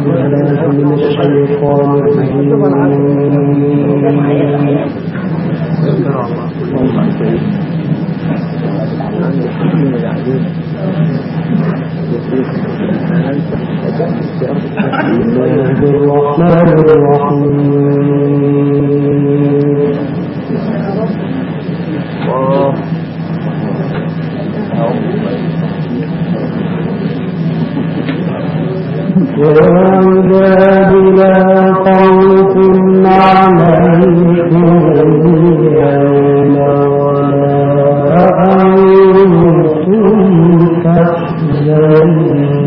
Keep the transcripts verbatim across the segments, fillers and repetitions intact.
بالله من الشيطان الرجيم. الرحمن الرحيم. يا عباد لا خوف عليكم اليوم ولا أنتم تحزنون.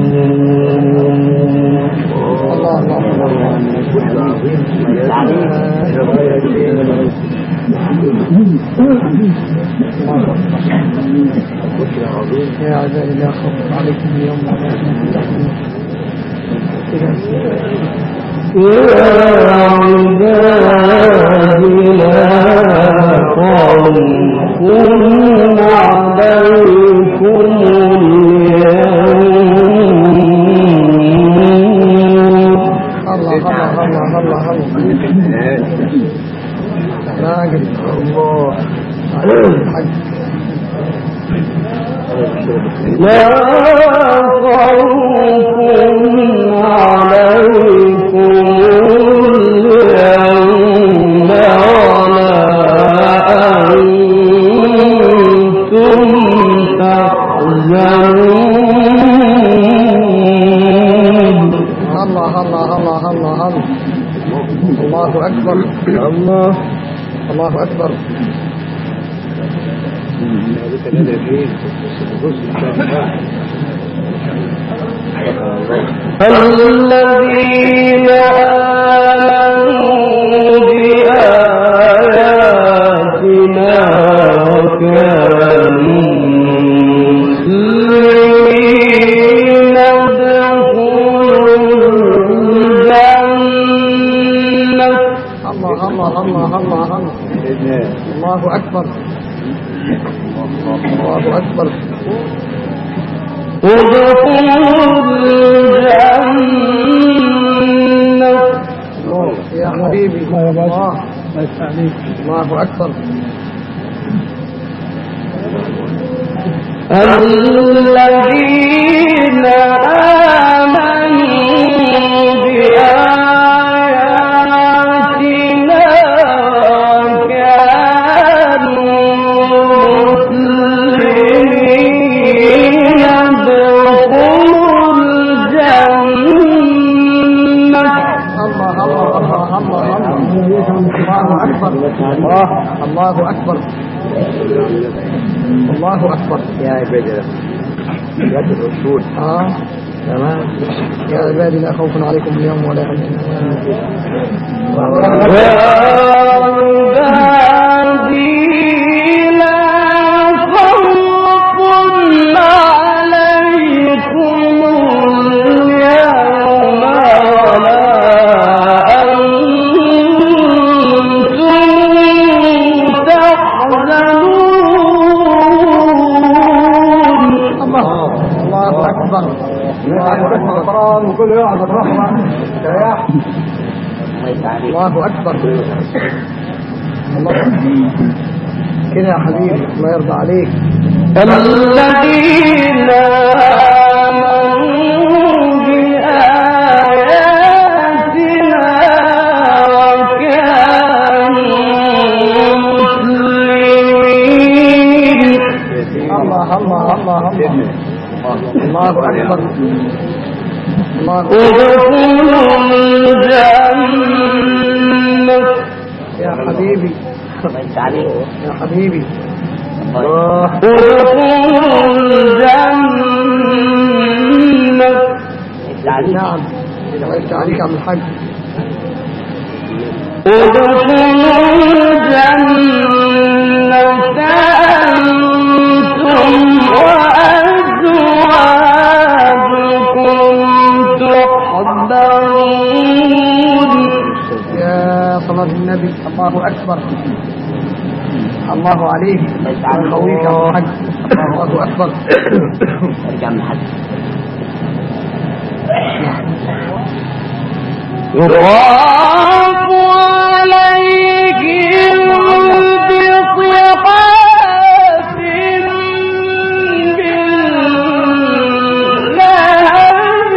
يا عباد لا خوف عليكم اليوم ولا أنتم تحزنون. يا عباد لا خوف عليكم اليوم. الله الله الله الله راجل الله لا خوف عليكم اليوم ولا أنتم تحزنون. الله الله الله الله الله أكبر الله الله أكبر. الذين آمنوا بآياتنا وكانوا مسلمين ادخلوا الجنة. الله الله الله الله الله أكبر الله أكبر. ادخلوا الجنة يا حبيبي الله الله أكبر. الذين آمنوا بآياتنا وكانوا مسلمين ادخلوا الجنة. الله الله الله الله الله أكبر الله أكبر. يا عبادي يا الرسول اه تمام. يا عبادي لا خوف عليكم اليوم ولا أنتم وكل يقعد الرحمة سياح. الله أكبر الله كده يا حبيبي الله يرضى عليك. الذين آمنوا بآياتنا وكانوا مسلمين. الله الله الله الله أكبر الله. ادخلوا الجنة يا حبيبي يا حبيبي الله. ادخلوا الجنة. نعم وقفت عليك عم الحاج. ادخلوا الجنة أنتم وأزواجكم تحبرون. يا صلاة النبي الله أكبر الله عليك خويك يا حاج الله أكبر. ارجع من حد يطاف عليهم بصحاف من ذهب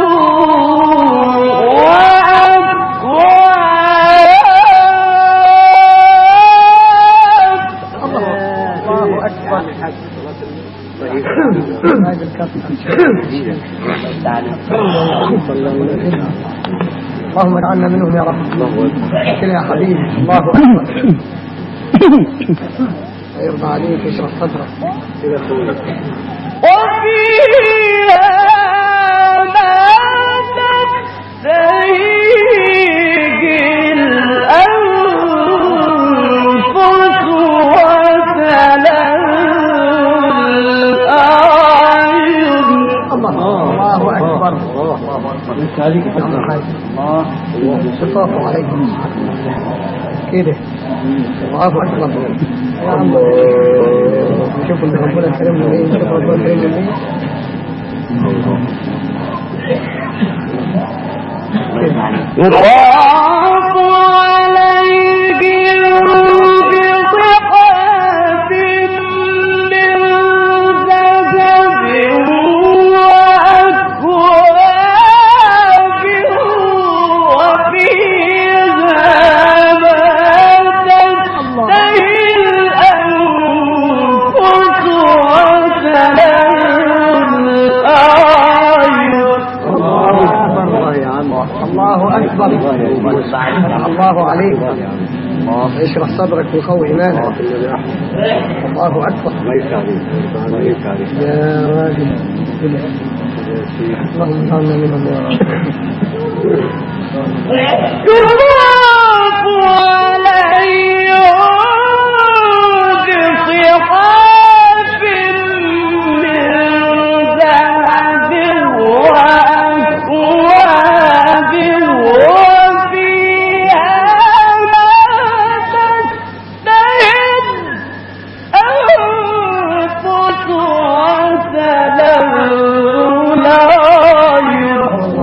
اللهم اجعلنا منهم يا رب. كلا يا حبيبي. الله أكبر. ويرضى عليك يشرح صدرك. وفيها ما تستهيج الأنفس وتلذ الأعين. الله أكبر. الله صفاته عليكم كده. الله أكبر. نشوف ان ربنا كرمنا ليه. نشوف ربنا كرمنا ليه. يطاف عليهم بصحاف من ذهب وأكواب وفيها ما تشتهي الأنفس وتلذ الأعين. الله أكبر. الله عليك. اشرح صدرك وقوي إيمانك. الله أكبر. يا راجل اللهم اجعلنا منهم يا رب. يطاف عليهم بصحاف من ذهب وأكواب وفيها ما تشتهي الأنفس وتلذ الأعين.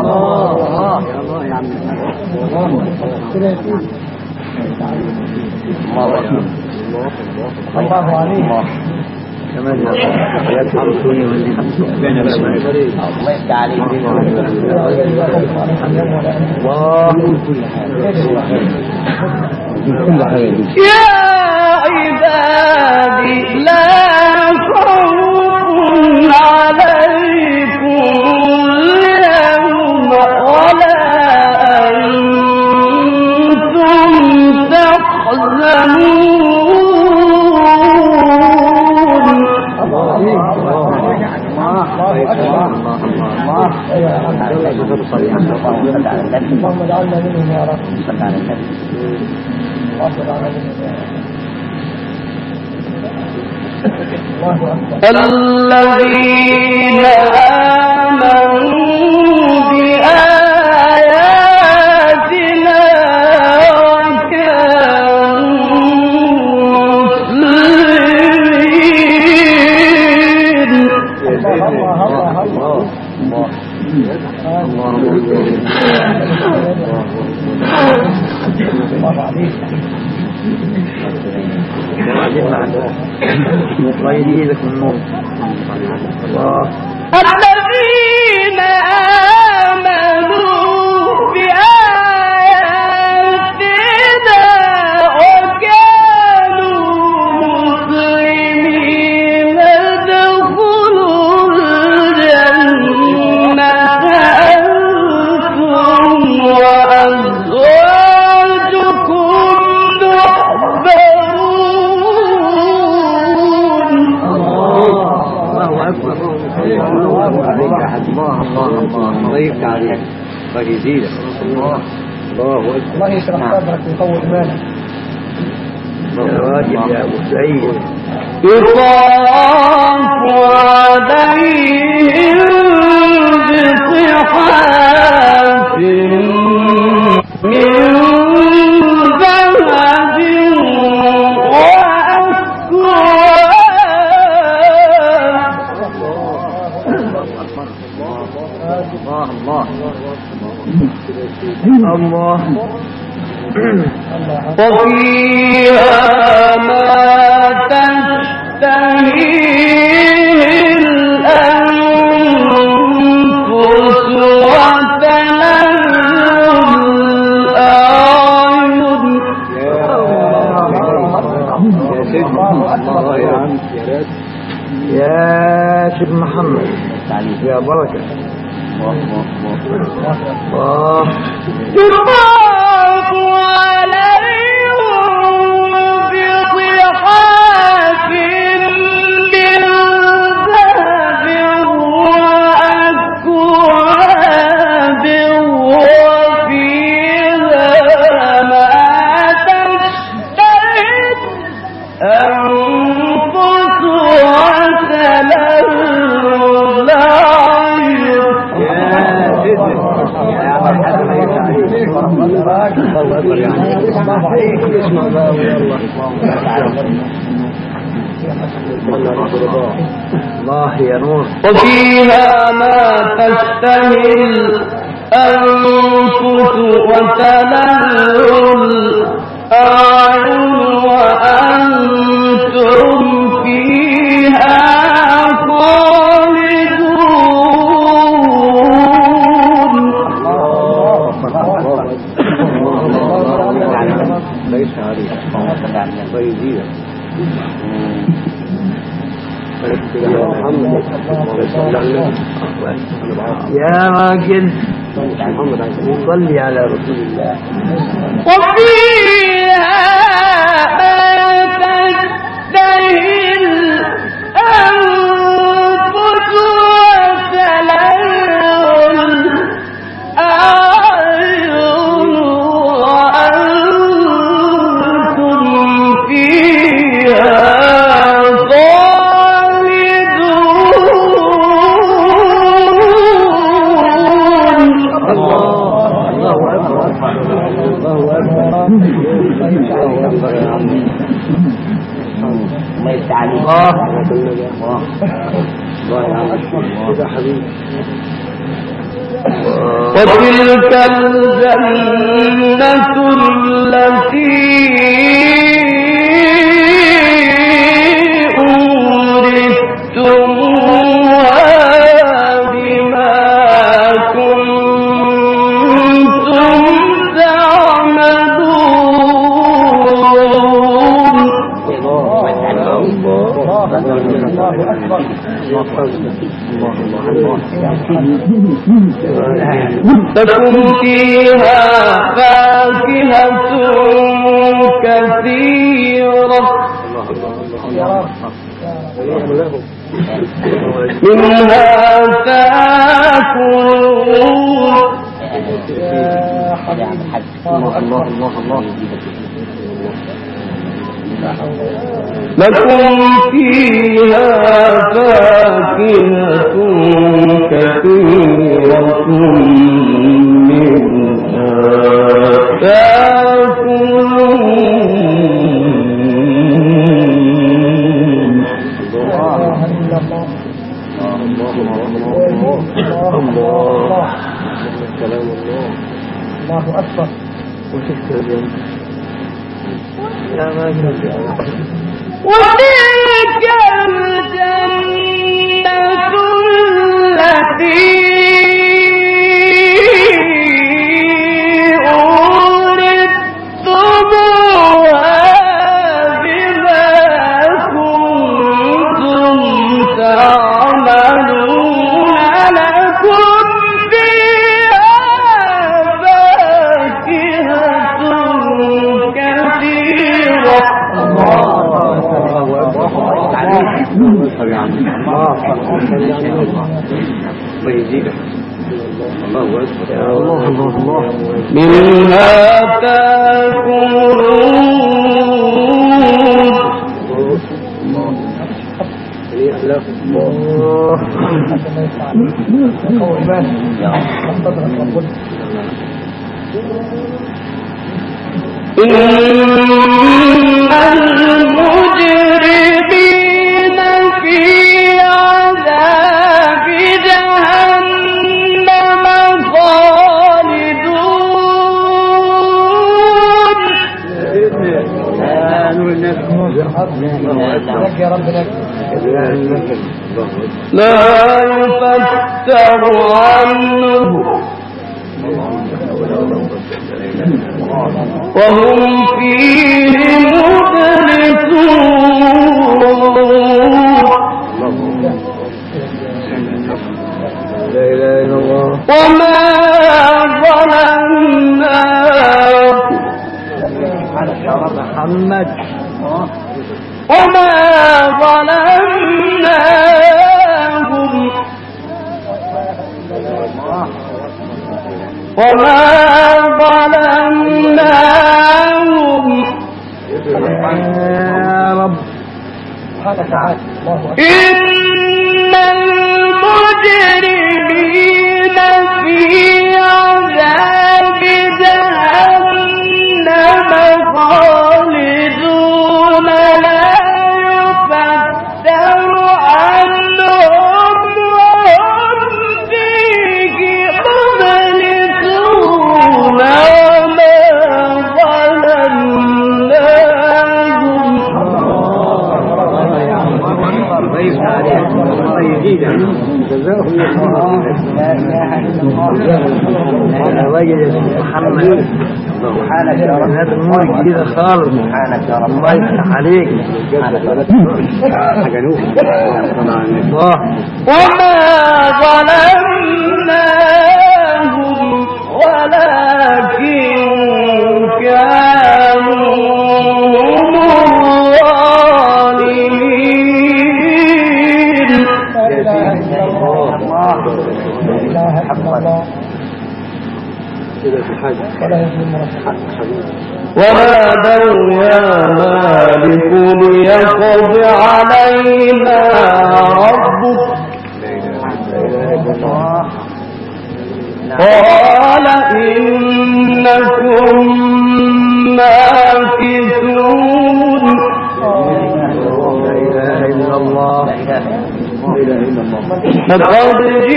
الله عليك. كمان يتحرسوني واللي بين الأسماء. الله يستعليك. يا عبادي لا خوف عليكم اليوم ولا أنتم تحزنون. اللهم اجعلنا منهم يا رب. الذين آمنوا بآياتنا وكانوا مسلمين. الذين آمنوا بآياتنا وكانوا مسلمين ادخلوا الجنة أنتم وأزواجكم تحبرون. الله أكبر. الله عليك يا حبيبي. الله الله الله الله يفتح عليك. الله يزيدك. الله الله أكبر. الله يشرح صدرك ويقوي إيمانك. يا راجل يا أبو سعيد. يطاف عليهم بصحاف من ذهب وأكواب. الله الله الله وفيها ما تشتهيه الأنفس وتلذ الأعين. يا شيخ محمد يا بركة الله يطاف عليهم بصحاف من ذهب وأكواب وفيها ما تشتهي الأنفس وتلذ الله يا نور. وفيها ما تشتهي الأنفس وتلذ الأعين وأنتم فيها ليس عليك طيبية يا راجل صلي على رسول الله. وفيها ما تشتهي الأنفس وتلذ الأعين وأنتم فيها وتلك الجنة التي أورثتموها بما كنتم تعملون. لكم فيها فاكهة كثيرة منها تاكلون. الله الله الله لكم فيها فاكهة كثيرة منها تاكلون. الله كلام الله. الله أكبر. يا راجل وتلك الجنة التي أورثتموها بما كنتم تعملون. لكم فيها فاكهة كثيرة. منها تاكلون. إن المجرمين في عذاب جهنم لا يفتر عنه وهم فيه مبلسون لا إله إلا الله وما ظلمناهم محمد وما ظلمناهم وما ظلمناهم يا رب إن المجرمين في عذاب جهنم خالدون لا يفتر عنهم وهم فيه مبلسون وما ظلمناهم محمد سبحانك يا رب هذا الملك كده خالص سبحانك يا رب الله يفتح عليك سبحانك يا رب الله وما ظلمناهم ولكن كانوا هم الظالمين ونادوا يا مالك ليقض علينا ربك قال إنكم ماكثون لقد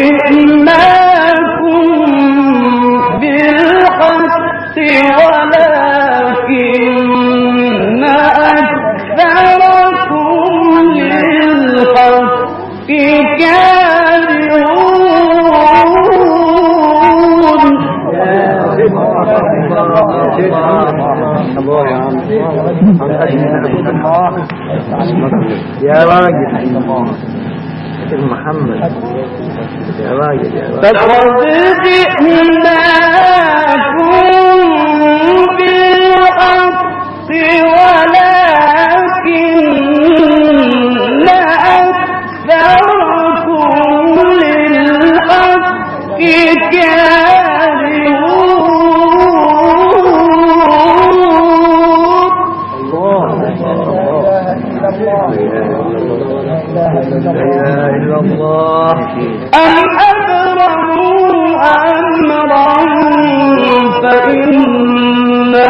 جئناكم بالحق ولكن أكثركم للحق كارهون يا راجل محمد يا راجل يا راجل فقد جئناكم بالحق ولكن أكثركم للحق الله أم أبرموا أمرا فإنا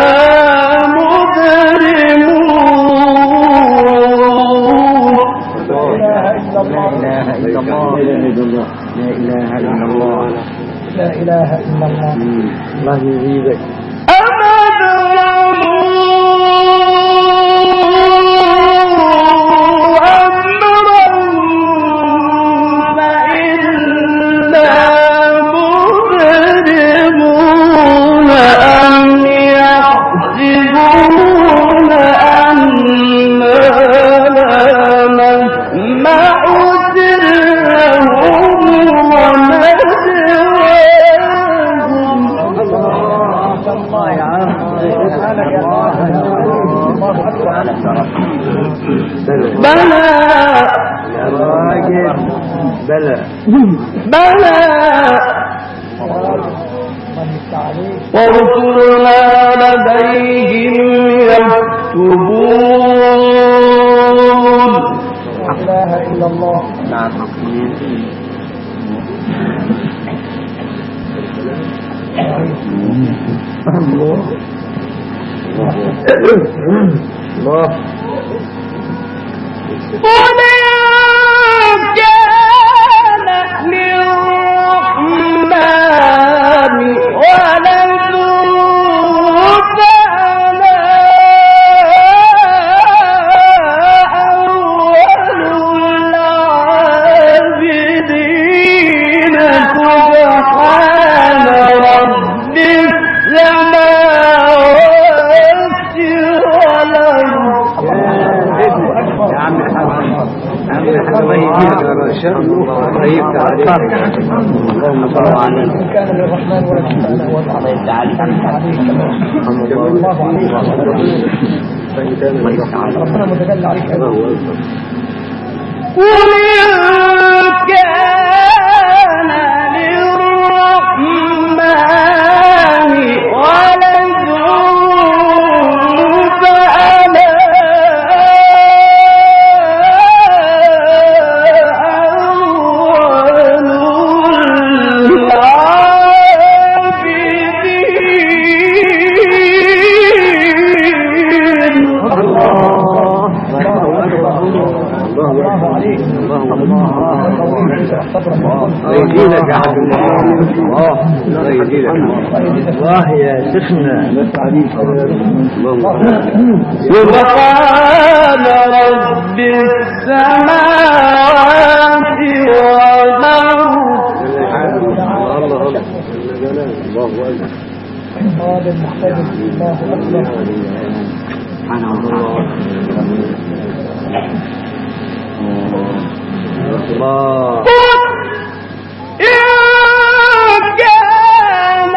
مبرمون لا إله إلا الله لا إله إلا الله لا إله إلا الله الله يزيدك أم أبرموا بلى يا راجل بلى بلى ورسلنا لديهم يكتبون لا إله إلا الله نعم الله الله وما كان للرحمن ولد فأنا أول العابدين شاء الله طيب تعالى اللهم صل على إن كان للرحمن ولد فأنا هو العظيم تعالى الله عليك ربنا متجلى عليك قل كان للرحمن ولد فأنا يجيلك يا عبد الله الله يجيلك الله يا شيخنا سبحان رب السماوات والأرض الله أكبر هذا المحتاج الله أكبر سبحانه وتعالى الله إن كان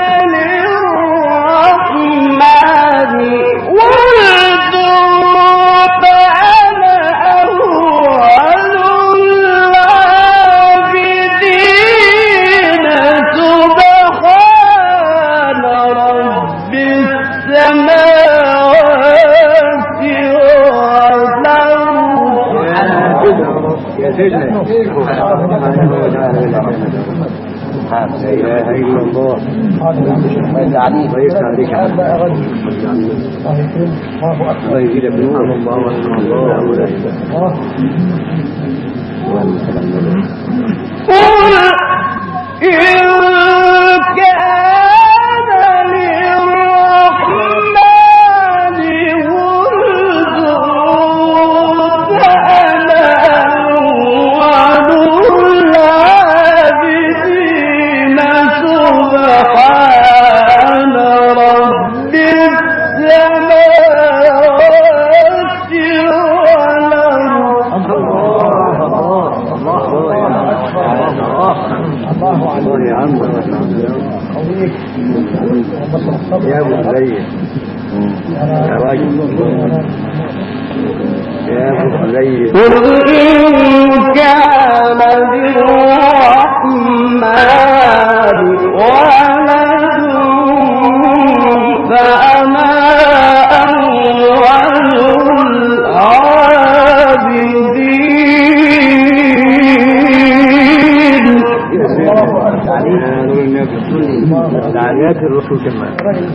للرحمن ولد فأنا أول العابدين سبحان رب السماوات والأرض يا سيدنا لا إله إلا الله الله عليك ويسعدك الله يزيدك نور الله ورحمة الله قل إن كان للرحمن ولد فأنا أول العابدين سبحان رب السماوات والأرض الله يا عم يا ابو زيد يا راجل يا ابو زيد قل إن كان للرحمن ولد فأنا أول العابدين دعايات الرسول كمان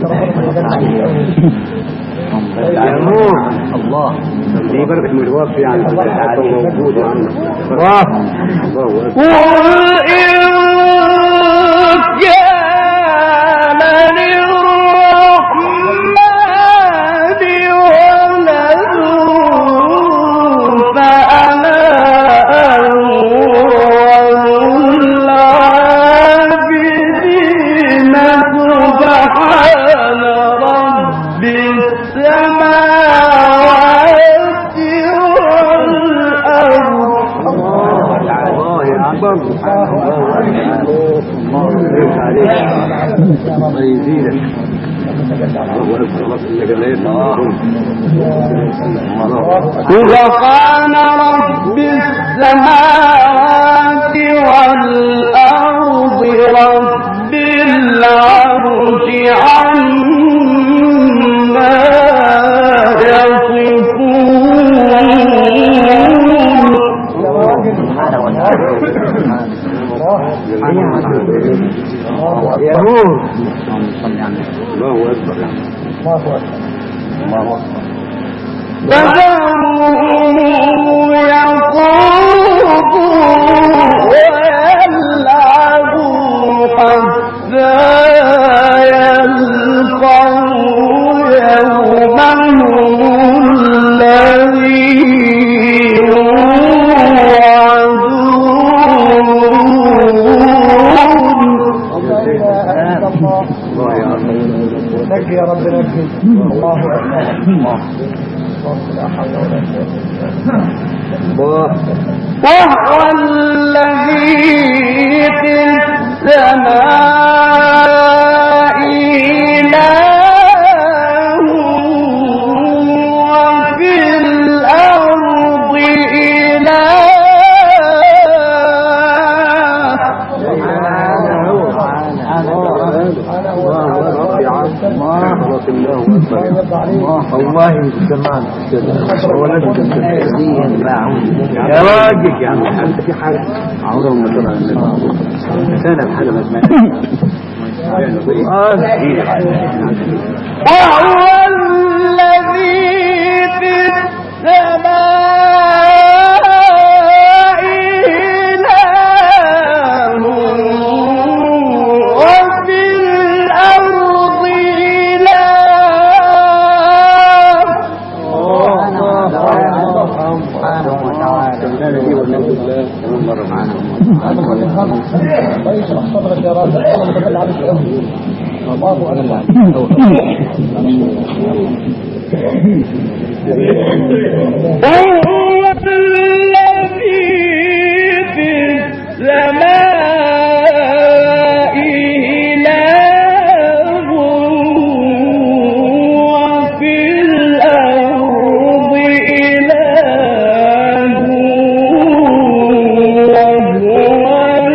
يا نور الله دي بركة متوفي عن الحياة موجودة عنه الله الله قل إن كان للرحمن ولد فأنا أول العابدين سبحان رب السماوات والأرض الله أكبر الله يزيدك سبحان رب السماوات والأرض رب العرش عما يا نور الله أكبر الله أكبر الله أكبر فذرهم يخوضوا ويلعبوا حتى يلقوا يومهم الذي نجي يا رب نجي الله أكبر الله لا حول ولا قوة إلا بالله وهو الذي في السماء إله وفي الأرض إله. والله سمعنا يا راجل يا عم انت في حاجه عمره ما طلع سنه بحاجه ما سمعتش. وهو الذي في السماء إله وفي الأرض إله. سبحانه وتعالى مرة معنا اشرح صدرك يا راجل انا متكلم عليك الله اكبر. وهو الذي في السماء إله وفي الأرض إله وهو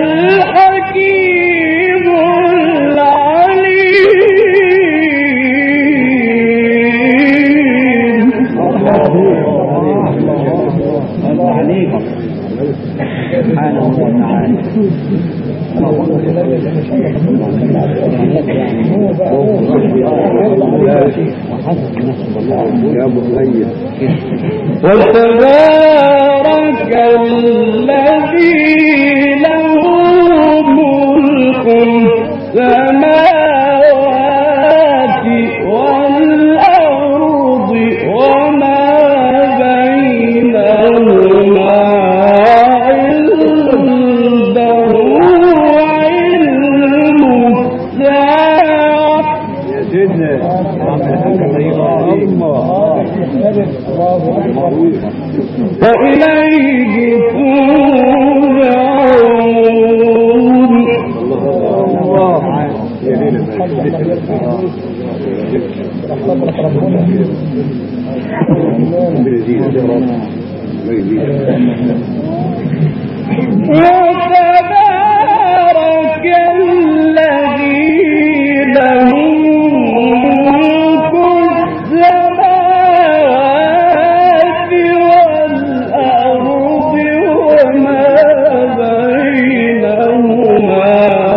الحكيم العليم. سبحانه وتعالى وتبارك الذي له ملك السماوات والأرض وما بينهما عنده علم الساعة يا سيدنا وإليه ترجعون. وتبارك الذي له ملك السماوات والأرض وما بينهما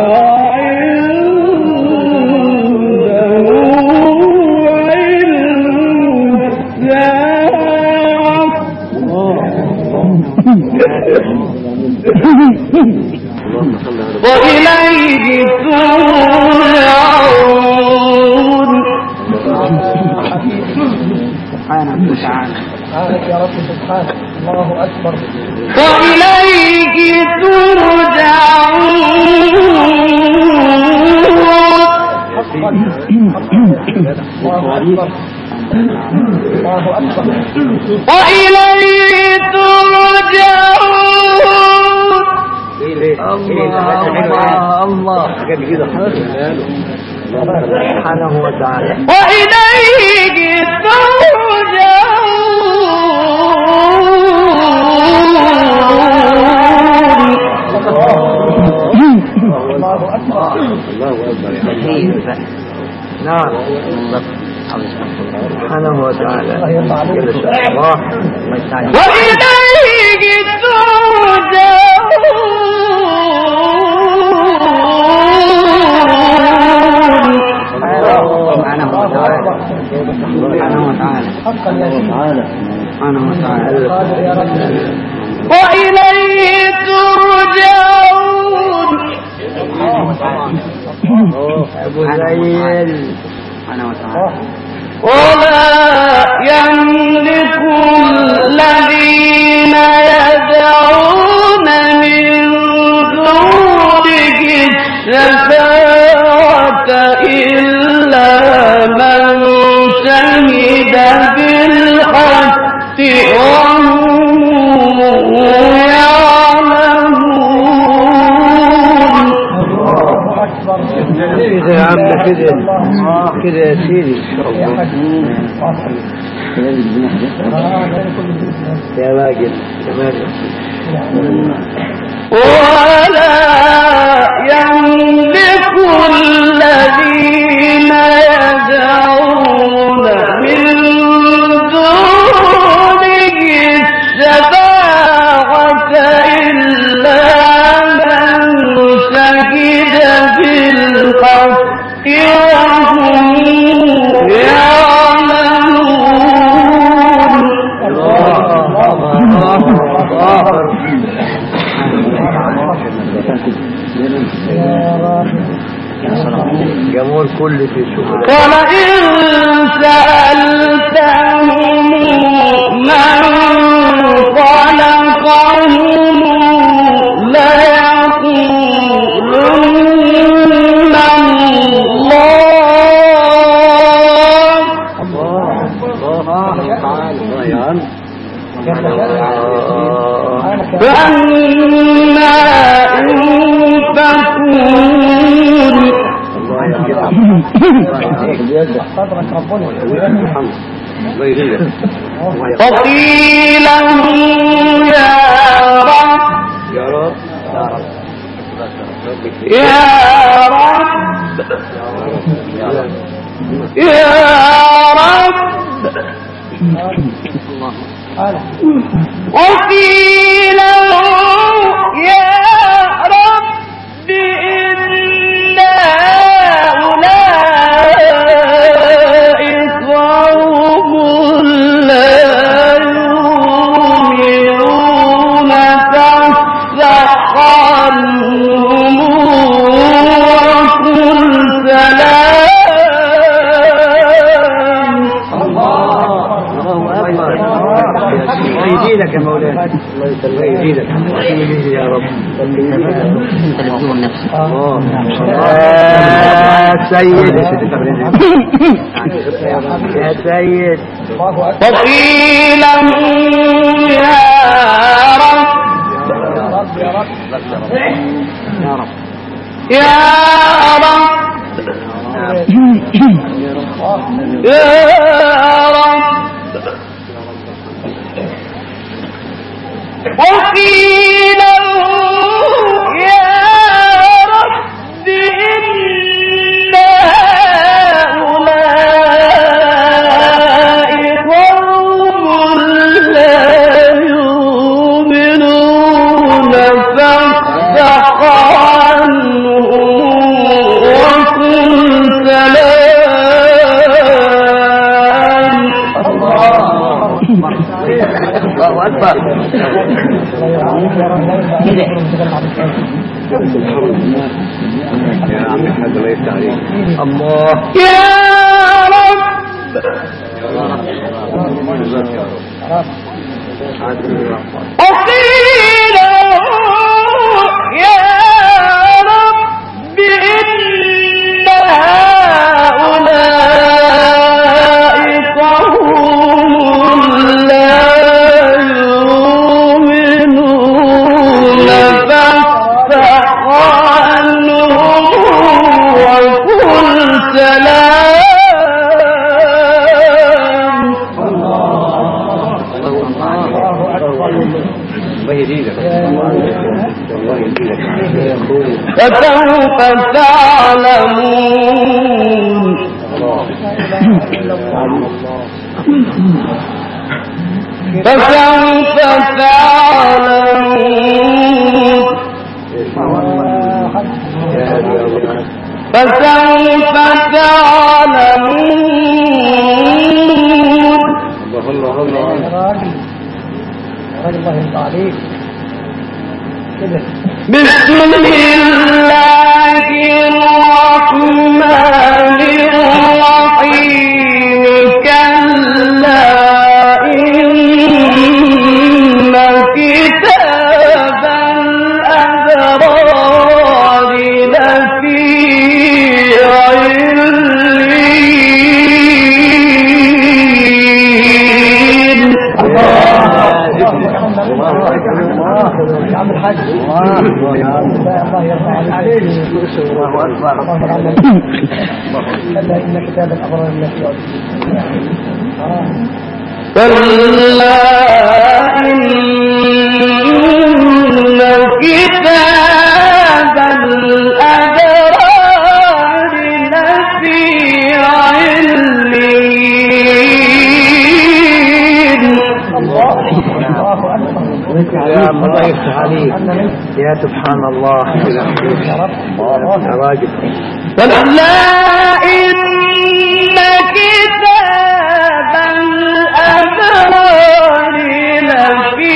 عنده علم الساعة وإليه ترجعون. سبحانه وتعالى سبحانك يا رب سبحانك الله اكبر. وإليه ترجعون. الله اكبر. وإليه ترجعون. الله الله سبحانه وتعالى وإليه ترجعون. الله اكبر. الله اكبر نعم سبحانه وتعالى الله وإليه ترجعون. سبحانه وتعالى سبحانه وتعالى حقا يا سبحانه وتعالى وإليه ترجعون. أبو زيل سبحانه وتعالى ولا يملك الذين يدعون من دونه الشفاعة إلا من شهد بالحق وهم يا عم كده كده يا سيدي ان شاء الله يا راجل يا راجل. ولا يملك الذين يدعون من دونه الشفاعة إلا من شهد بالحق وهم يعلمون. جمهور كل في شغل. ولئن سألتهم من خلقهم ليقولن الله. فأنا إن تكون وقيل يا رب يا رب يا رب وقيل يا رب إن هؤلاء قوم لا يؤمنون فافتح عنهم وقل سلام. يزيدك يا مولانا الله يزيدك يا رب. يا سيد يا سيد. وقيل يا رب يا رب يا رب وقيل يا رب إن هؤلاء قوم لا يؤمنون فافتح عنهم وقل سلام. الله أكبر. يا عم الحاج الله يفتح عليك. الله يا رب وقيل يا رب إن هؤلاء قوم لا يؤمنون فافتح عنهم وقل سلام. الله يزيدك الله يزيدك. فسوف تعلمون. فسوف تعلمون. فسوف تعلمون. الله الله الله. بسم الله الرحمن الرحيم. كلا إن كتاب الأبرار لفي كلا إن كتاب الأبرار التي كلا إن كتاب الأبرار لفي عليين. يا الله يفتح عليك يا سبحان الله يا راجل. كلا إن كتاب الأبرار لفي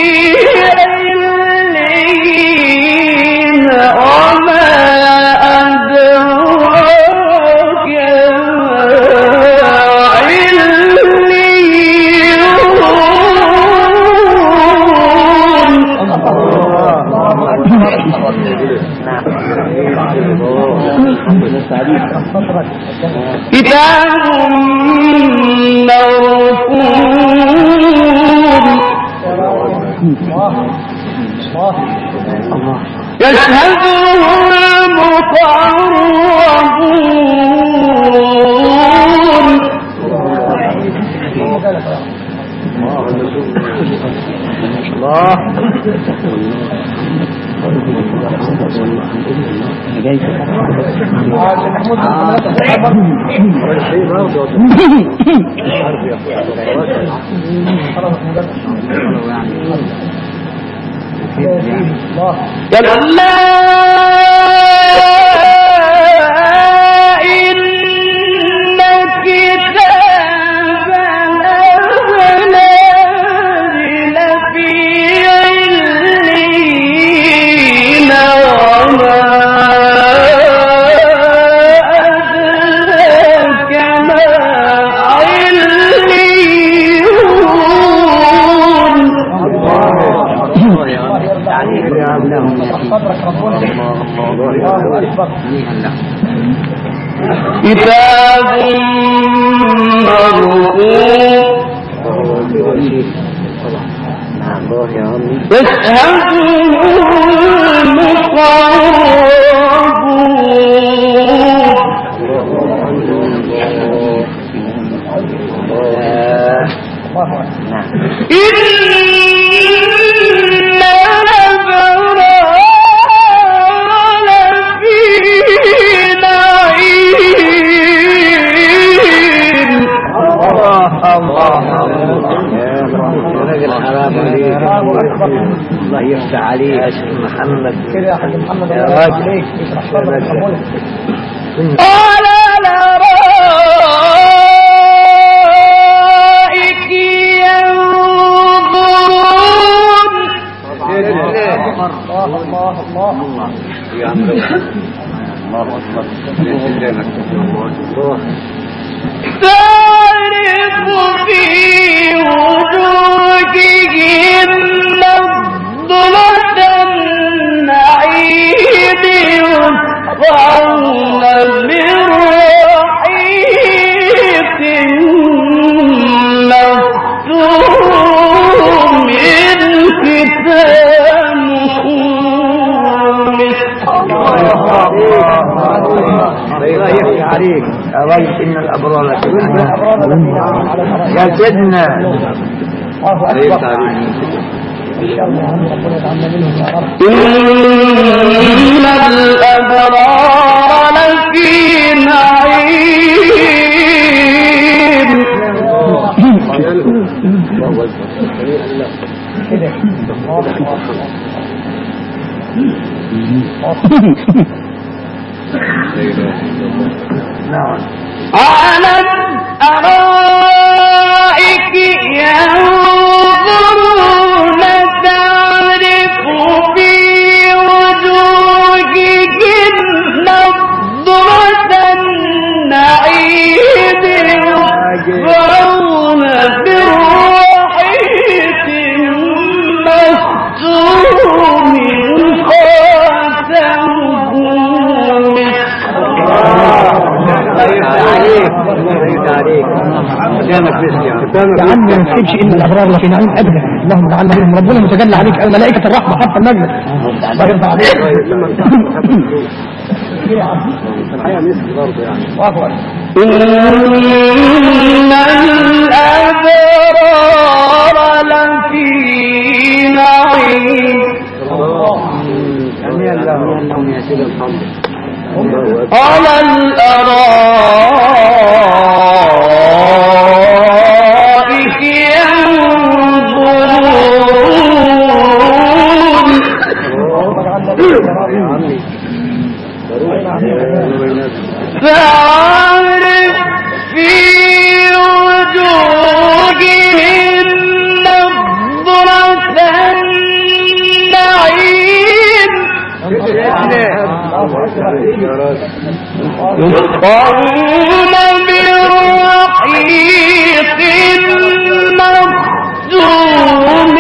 عليين وما أدراك كتاب مرقوم يشهده المقربون. الله كلا إن كتاب الأبرار لفي عليين وما أدراك ما عليون. كتاب مرقوم يشهده المقربون. إن الأبرار لفي نعيم. الله الله الله يفتح عليك يا شيخ محمد كده يا محمد يا راجل. قال الأرائك ينظرون. الله الله الله يا عم الله أكبر. تعرف في وجوههم نضرة النعيم يسقون من رحيق مختوم ختامه الله يفتح عليك يا راجل. إن الأبرار يا سيدنا إن الأبرار لفي نعيم. على الأرائك ينظرون تعرف في وجوههم نضرة النعيم يسقون برحيق مختوم يا عم ما نسيبش ان الابرار لفي نعيم ابدا. اللهم اجعلنا منهم. ربنا متجلى عليك ملائكه الرحمه حتى المجلس. الله يرضى عليك. الحقيقة مثل برضه يعني إن الأبرار لفي نعيم جميع لهم يا سيد الحمد على الأرائك ينظرون فعرف في وجوههم نضرة النعيم يسقون من رحيق مختوم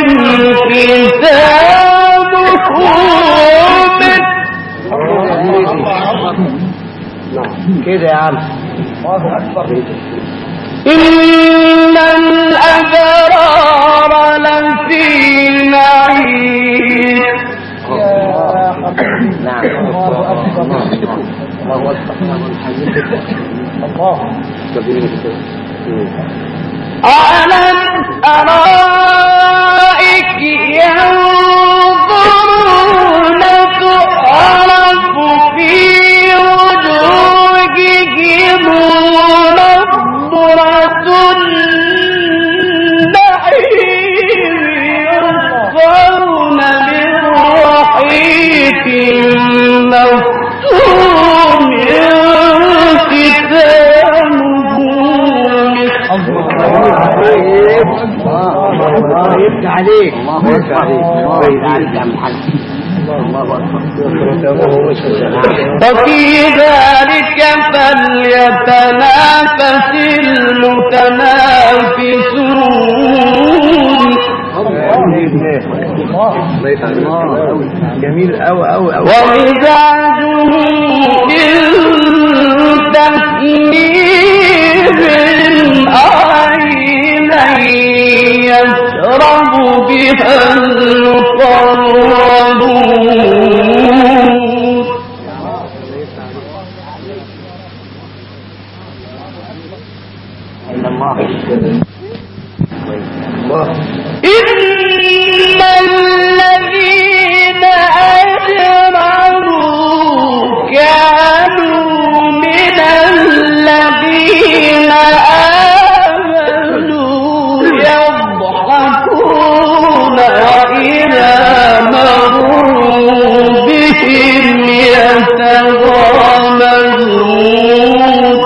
ختامه كده يا عم. إن الأبرار لفي نعيم. نعم. الله على الأرائك ينظرون تعرف في وجوههم نضرة النعيم يسقون من رحيق مختوم ختامه الله يفتح عليك. الله يفتح عليك. الله يفتح عليك يا محمد. الله أكبر. وفي ذلك فليتنافس المتنافسون. جميل أوي أوي أوي. ومزاجه من تسنيم عينا يشرب بها المقربون. إن الذين أجرموا كانوا من الذين آمنوا يضحكون وإذا مروا بهم يتغامزون.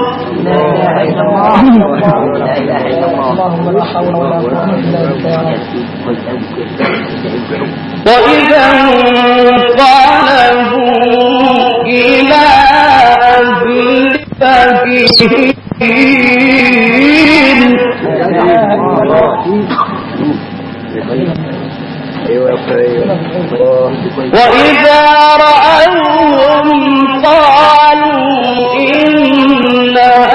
وإذا انقلبوا إلى أهلهم وإذا رأوهم قالوا إن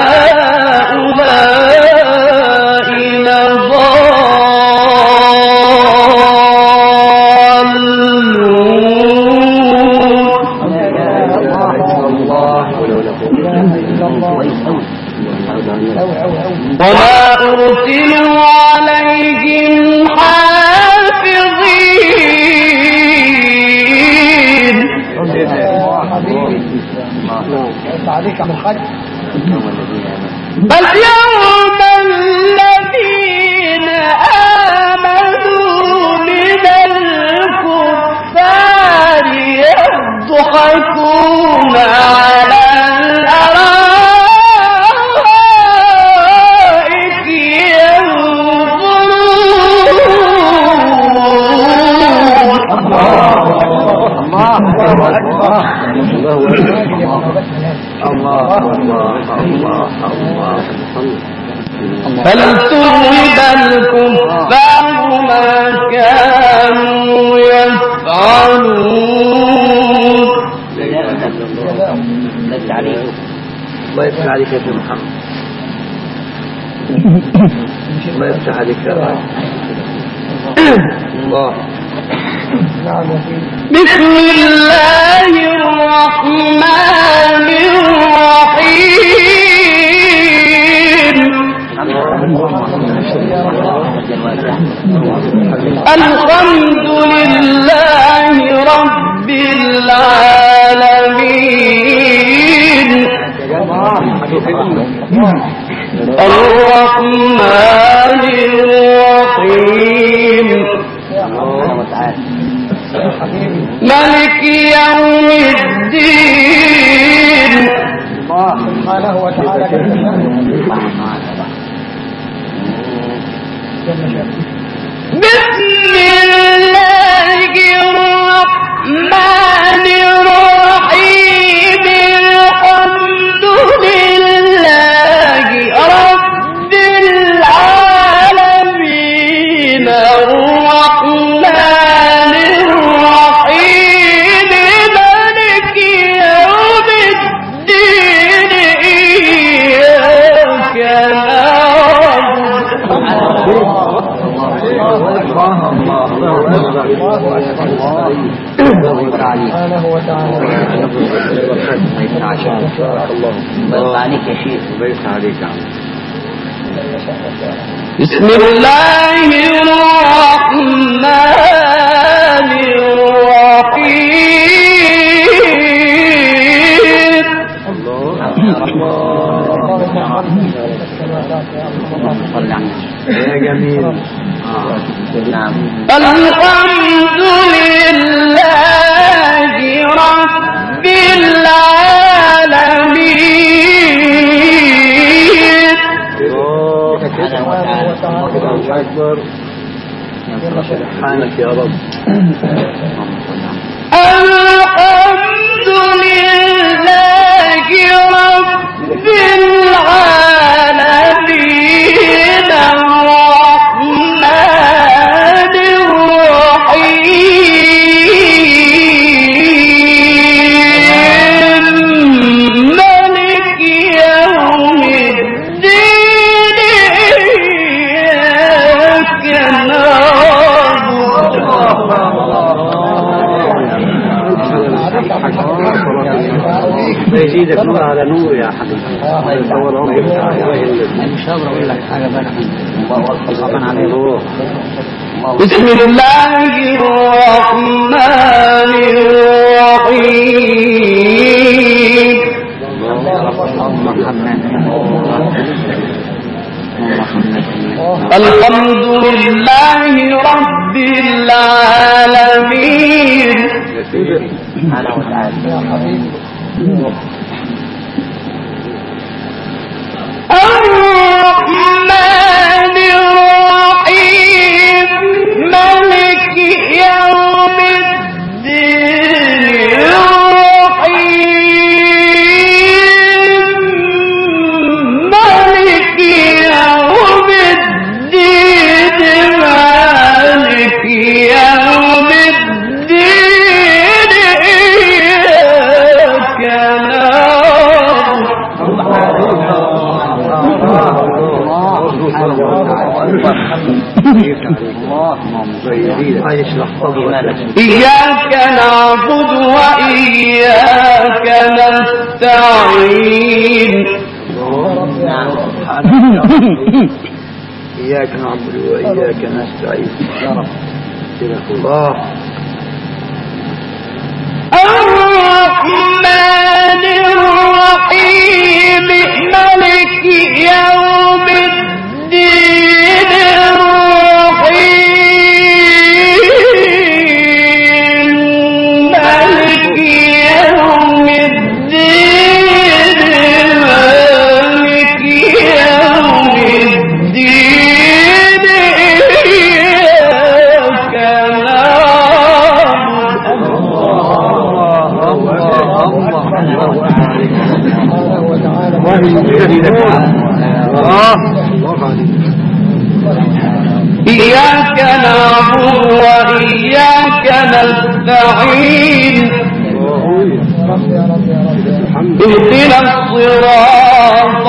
هؤلاء وما أرسلوا عليهم حافظين. عليك من الحج بل يوم الذين آمنوا من الكفار يضحكون على الأرائك ينظرون. الله الله الله فلتغرب الكفار ما كانوا يفعلون. الله يفتح عليك يا ابن محمد. الله يفتح عليك يا رب. الله بسم الله الرحمن الرحيم الحمد لله رب العالمين الرحمن الرحيم ملك يوم الدين سبحانه وتعالى بسم الله الرحمن الرحيم الحمد لله رب العالمين الرحمن الرحيم مالك يوم الدين إياك بسم الله الرحمن الرحيم يا جميل الحمد لله رب العالمين سبحانك يا رب الحمد لله رب العالمين الرحمن الرحيم مالك يوم الدين إياك نعبد يزيدك نور على نور يا حبيبي. مش هقدر اقول لك حاجه بقى بسم الله الرحمن الرحيم الحمد لله رب العالمين الرحمن الرحيم مالك يوم الدين الرحيم مالك يوم الدين مالك يوم الدين إياك إياك نعبد وإياك نستعين إياك نعبد وإياك نستعين الله الرحمن الرحيم مالك يوم الدين الرحيم مالك يوم الدين مالك يوم الدين إياك إياك نعبد وإياك نستعين اهدنا الصراط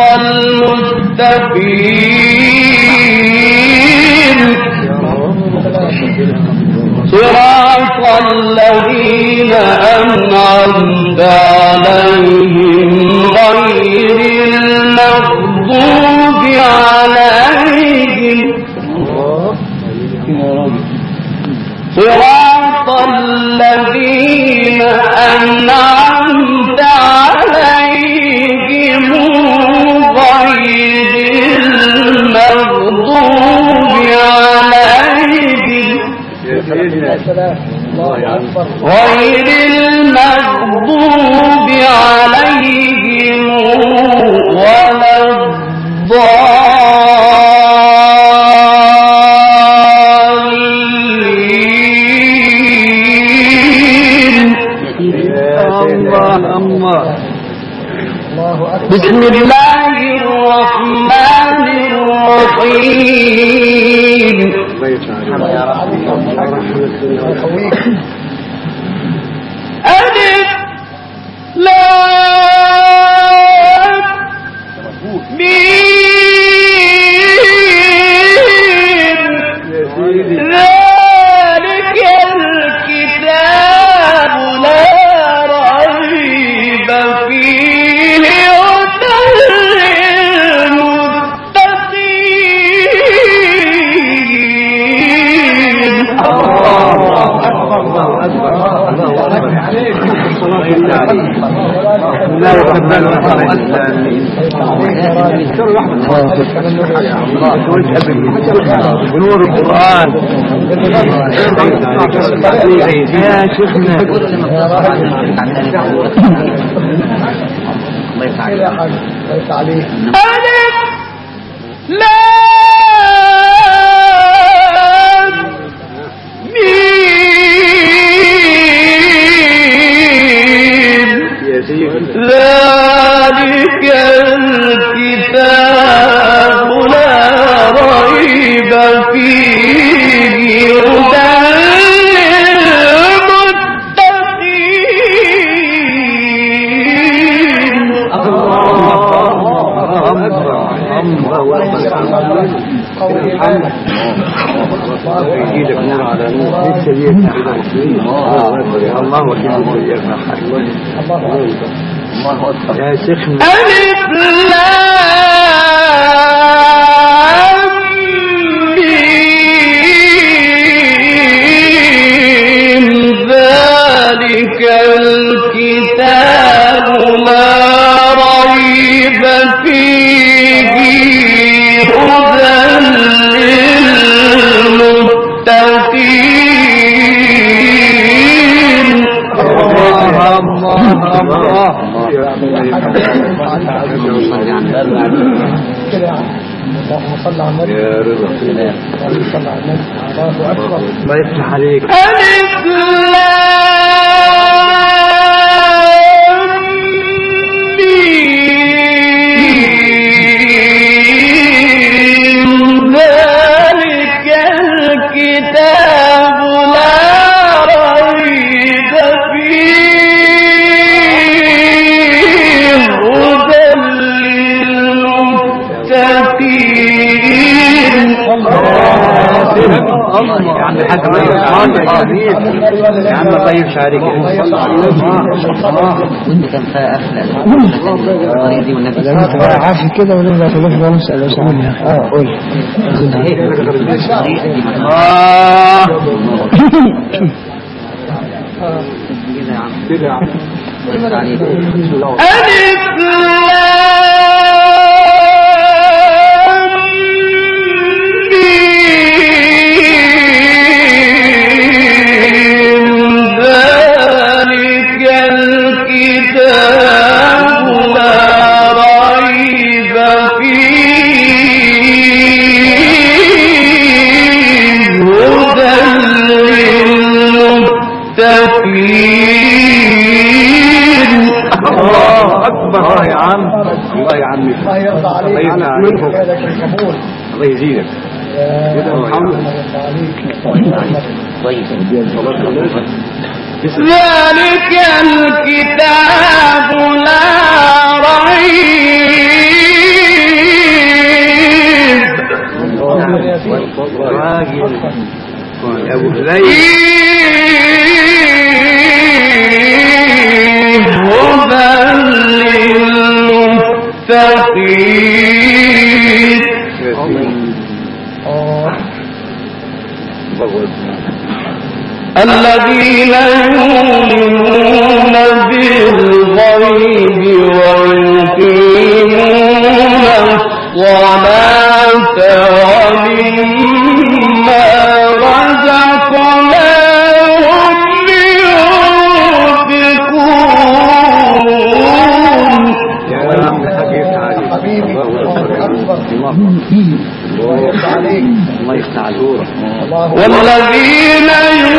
المستقيم صراط المغضوب عليهم صراط الذين أنعمت عليهم غير المغضوب عليهم غير المغضوب عليهم ولا الضالين. بسم الله الرحمن الرحيم. ألف لام ميم ذلك الكتاب لا ريب فيه هدى للمتقين. الله أكبر الله أكبر عليك. لا يقبل بنور القرآن يا شيخنا. ألف لا ذلك الكتاب لا ريب فيه هدى للمتقين. الله وكيل يا شيخنا. ألف لام ميم ذلك الكتاب لا ريب فيه هدى للمتقين. الله اللهم صل على النبي يا رضا اللهم صل على النبي. الله أكبر الله يفتح عليك. ألف لام ميم ذلك الكتاب لا ريب فيه هدى للمتقين. الله يا عم الحاج طيب يا عم طيب شعرك وانت كان فيها اخلاق دي والنبي عارف كده ولا تقدر نسال لو سمعنا. اه قول اه كده يا عم ألف الله يا عم الله يا عمي الله يرضى عليك الله يزيدك ذلك الكتاب لا ريب أبو هدى للمتقين. مستقيم الذين يؤمنون بالغيب ويقيمون الصلاة ومما رزقناهم ينفقون والذين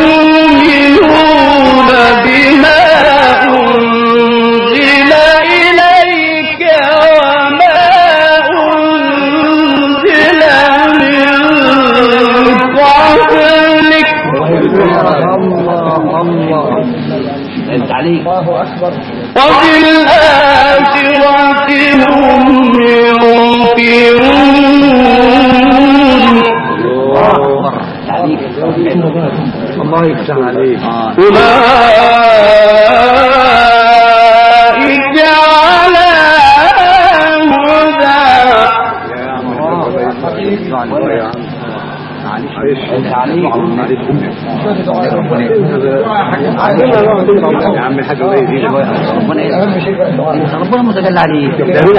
يؤمنون بما أنزل إليك وما أنزل من قبلك وبالآخرة هم يوقنون الله يفتح عليك. أولئك على هدى يا عم الحاج الله يزيد ربنا متجلى عليك.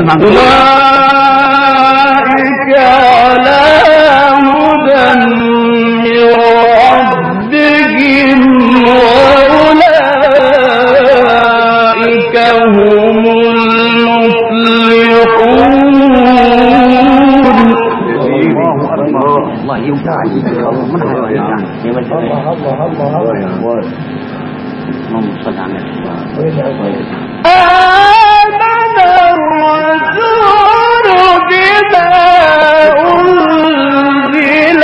أولئك على هدى من ربهم وأولئك هم المفلحون. الله يوسع عليك من هذا يعني الله الله الله الله اللهم صل على النبي. آمن الرسول بما أنزل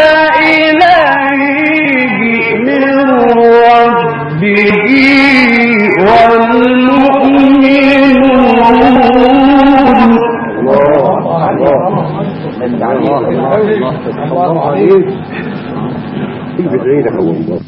إليه من ربه والمؤمنون. الله الله الله الله